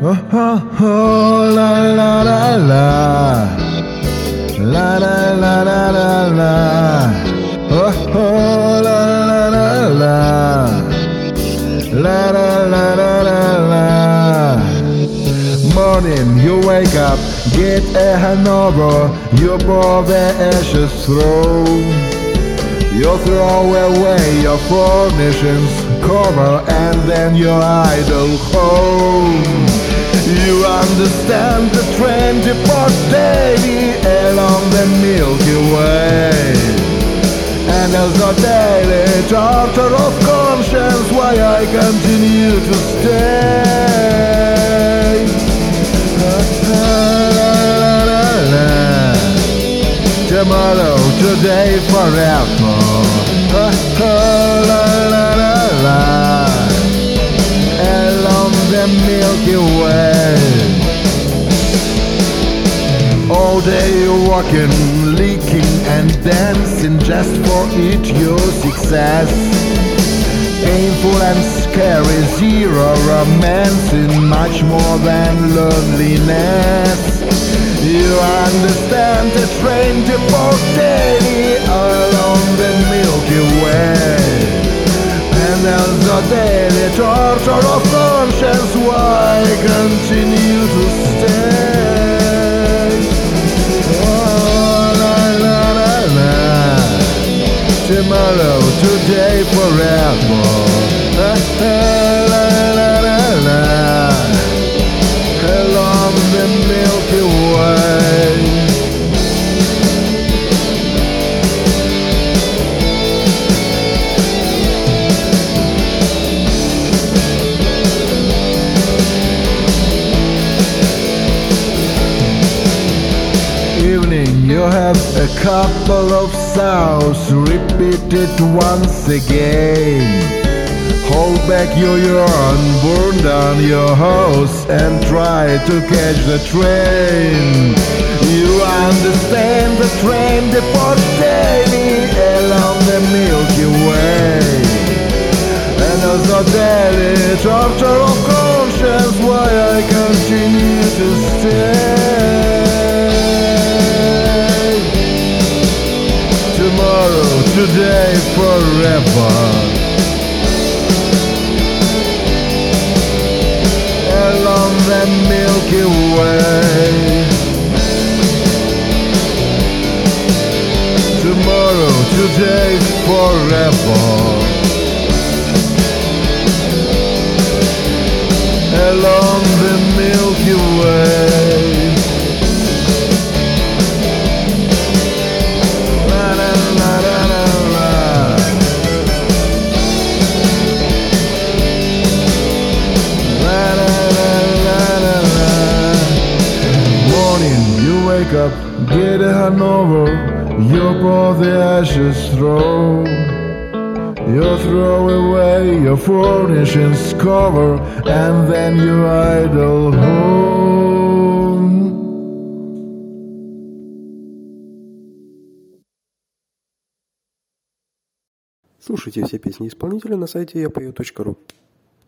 Oh, oh, oh, la la la la, la la la la la la. Oh, oh, la la la la, la la la la la la. Morning, you wake up, get a hangover, you pour the ashes through. You throw away your furnishings, cover, and then your idle home. You understand the train departs daily along the Milky Way, and as a daily torture of conscience, why I continue to stay. Tomorrow, today, forever. La la la la, along the Milky Way. All day walking, leaking and dancing just for each your success. Painful and scary, zero romancing, much more than loneliness. You understand the train depart daily along the Milky Way, and there's a daily torture of conscience, why continue to stay. Oh, la la la la, tomorrow, today, forever. La la la la la, along the Milky Way. Evening, you have a couple of sounds repeated once again. Hold back your yarn, burn down your house, and try to catch the train. You understand the train departs daily along the Milky Way, and as a daily torture of conscience, why I continue to stay. Tomorrow, today, forever. Along the Milky Way. Tomorrow, today, forever. Along the Milky Way. La la la la la la. La la la la la la. Morning, you wake up, get a hangover, you pour the ashes through. You throw away your furnishings, cover, and then you idle home. Слушайте все песни исполнителя на сайте yapoyu.ru.